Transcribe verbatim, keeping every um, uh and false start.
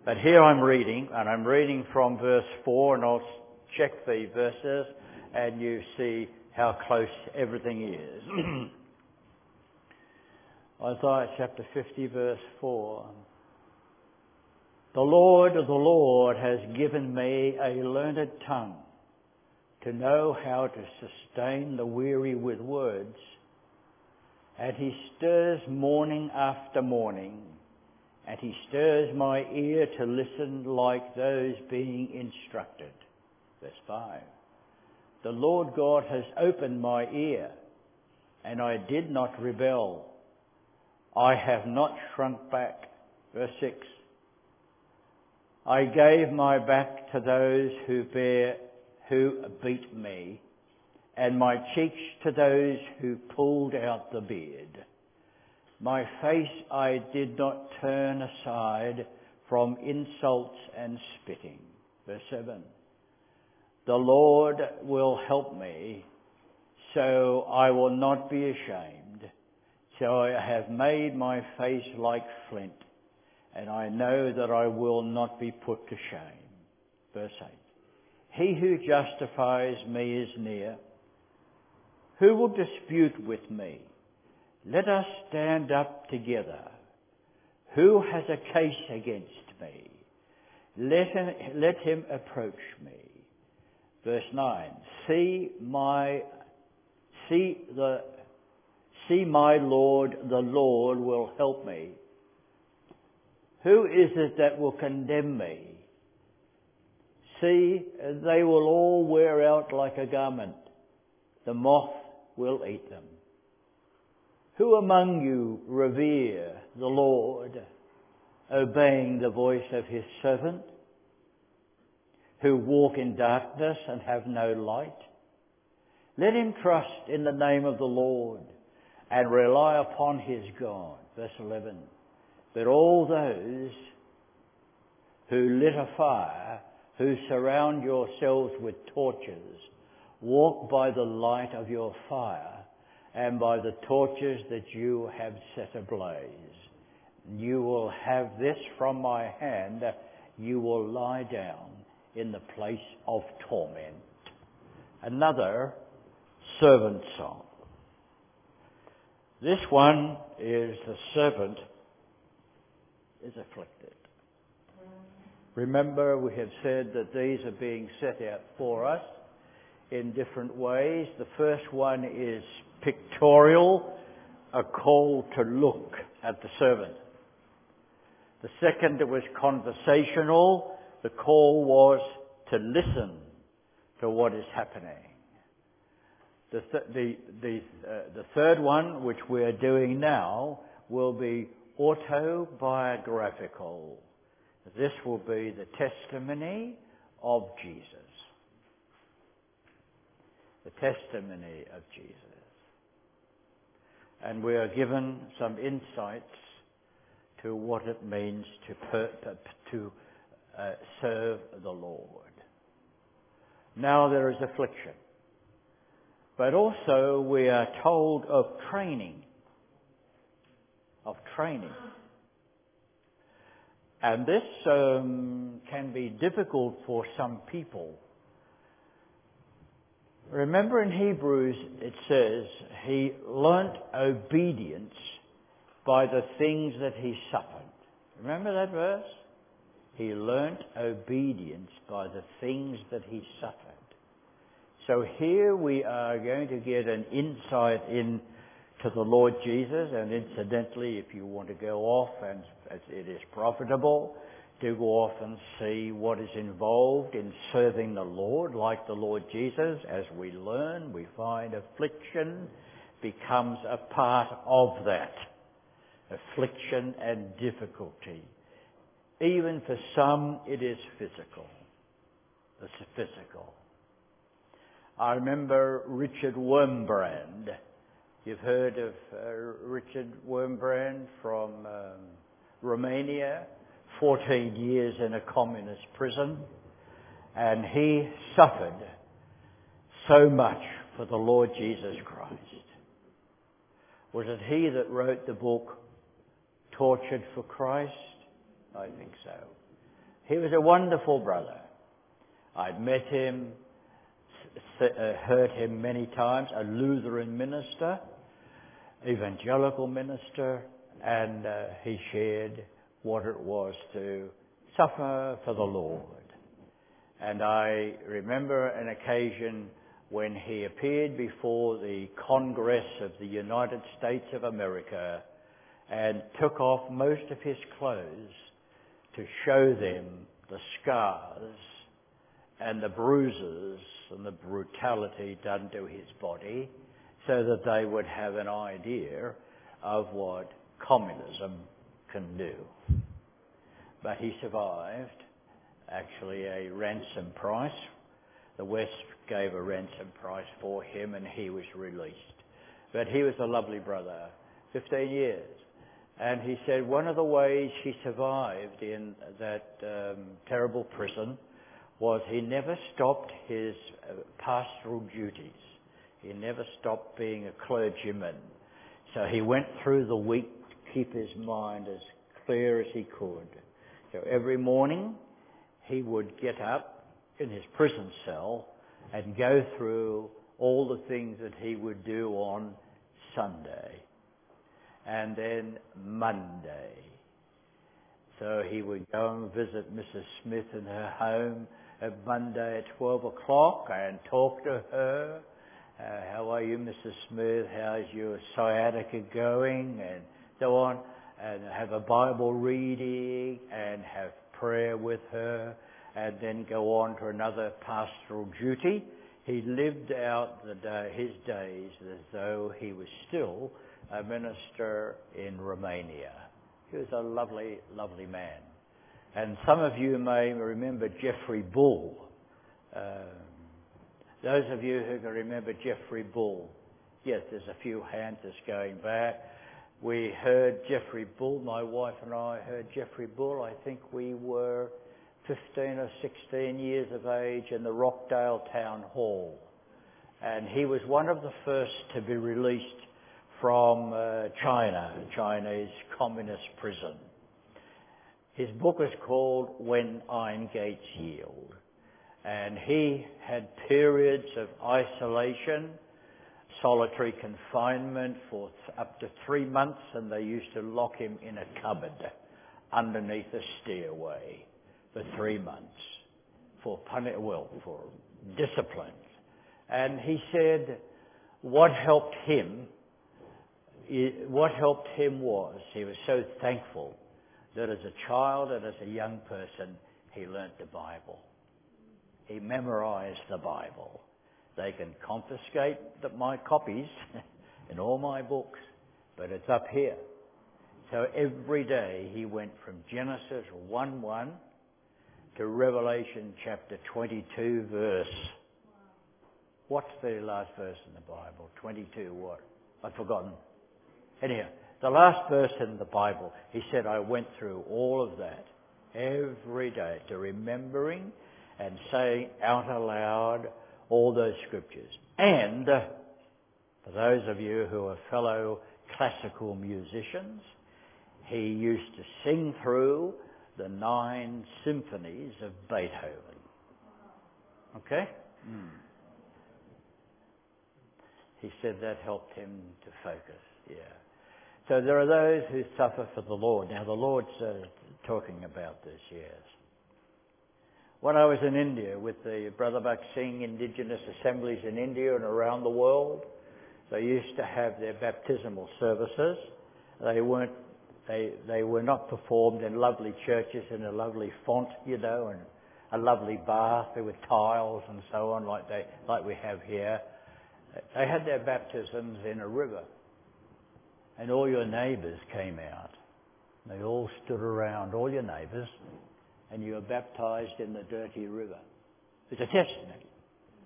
But here I'm reading, and I'm reading from verse four, and I'll check the verses, and you see how close everything is. Isaiah chapter fifty, verse four. The Lord, the Lord has given me a learned tongue to know how to sustain the weary with words. And he stirs morning after morning, and he stirs my ear to listen like those being instructed. Verse five. The Lord God has opened my ear, and I did not rebel. I have not shrunk back. Verse six. I gave my back to those who bear, who beat me, and my cheeks to those who pulled out the beard. My face I did not turn aside from insults and spitting. Verse seven. The Lord will help me, so I will not be ashamed. So I have made my face like flint, and I know that I will not be put to shame. Verse eight. He who justifies me is near. Who will dispute with me? Let us stand up together. Who has a case against me? Let him, let him approach me. Verse nine. See my, see the, see my Lord, the Lord will help me. Who is it that will condemn me? See, they will all wear out like a garment. The moth will eat them. Who among you revere the Lord, obeying the voice of his servant? Who walk in darkness and have no light? Let him trust in the name of the Lord and rely upon his God. Verse eleven. But all those who lit a fire, who surround yourselves with torches, walk by the light of your fire and by the torches that you have set ablaze. You will have this from my hand. You will lie down in the place of torment. Another servant song. This one is the servant is afflicted. Remember, we have said that these are being set out for us in different ways. The first one is pictorial, a call to look at the servant. The second was conversational. The call was to listen to what is happening. The th- the the, uh, the third one, which we are doing now, will be autobiographical. This will be the testimony of Jesus. The testimony of Jesus. And we are given some insights to what it means to per, to uh, serve the Lord. Now there is affliction. But also we are told of training. Of training. And this um, can be difficult for some people. Remember in Hebrews it says, he learnt obedience by the things that he suffered. Remember that verse? He learnt obedience by the things that he suffered. So here we are going to get an insight into the Lord Jesus, and incidentally, if you want to go off, and it is profitable, to go off and see what is involved in serving the Lord like the Lord Jesus. As we learn, we find affliction becomes a part of that. Affliction and difficulty. Even for some, it is physical. It's physical. I remember Richard Wurmbrand. You've heard of uh, Richard Wurmbrand from um, Romania, fourteen years in a communist prison, and he suffered so much for the Lord Jesus Christ. Was it he that wrote the book Tortured for Christ? I think so. He was a wonderful brother. I'd met him, uh, heard him many times, a Lutheran minister, evangelical minister, and uh, he shared what it was to suffer for the Lord. And I remember an occasion when he appeared before the Congress of the United States of America and took off most of his clothes to show them the scars and the bruises and the brutality done to his body so that they would have an idea of what communism can do. But he survived, actually a ransom price. The West gave a ransom price for him and he was released. But he was a lovely brother, fifteen years. And he said one of the ways he survived in that um, terrible prison was he never stopped his uh, pastoral duties. He never stopped being a clergyman. So he went through the week to keep his mind as clear as he could. So every morning he would get up in his prison cell and go through all the things that he would do on Sunday and then Monday. So he would go and visit Missus Smith in her home at Monday at twelve o'clock and talk to her. Uh, how are you, Missus Smith? How's your sciatica going? And so on. And have a Bible reading and have prayer with her and then go on to another pastoral duty. He lived out the day, his days as though he was still a minister in Romania. He was a lovely, lovely man. And some of you may remember Jeffrey Bull. Um, those of you who can remember Jeffrey Bull, yes, there's a few hands that's going back. We heard Jeffrey Bull, my wife and I heard Jeffrey Bull. I think we were fifteen or sixteen years of age in the Rockdale Town Hall. And he was one of the first to be released from uh, China, Chinese communist prison. His book is called When Iron Gates Yield. And he had periods of isolation, solitary confinement for th- up to three months, and they used to lock him in a cupboard underneath a stairway for three months for puni- well, for discipline. And he said what helped him, what helped him was he was so thankful that as a child and as a young person he learnt the Bible. He memorized the Bible. They can confiscate the, my copies in all my books, but it's up here. So every day he went from Genesis one one to Revelation chapter twenty-two verse. What's the last verse in the Bible? twenty-two what? I've forgotten. Anyhow, the last verse in the Bible, he said, I went through all of that every day to remembering and saying out aloud all those scriptures. And uh, for those of you who are fellow classical musicians, he used to sing through the nine symphonies of Beethoven. Okay? Mm. He said that helped him to focus, yeah. So there are those who suffer for the Lord. Now the Lord's uh, talking about this, yes. When I was in India with the Brother Buck Singh Indigenous Assemblies in India and around the world, they used to have their baptismal services. They weren't, they, they were not performed in lovely churches in a lovely font, you know, and a lovely bath with tiles and so on like they, like we have here. They had their baptisms in a river. And all your neighbours came out. They all stood around, all your neighbours, and you were baptised in the dirty river. It's a testimony.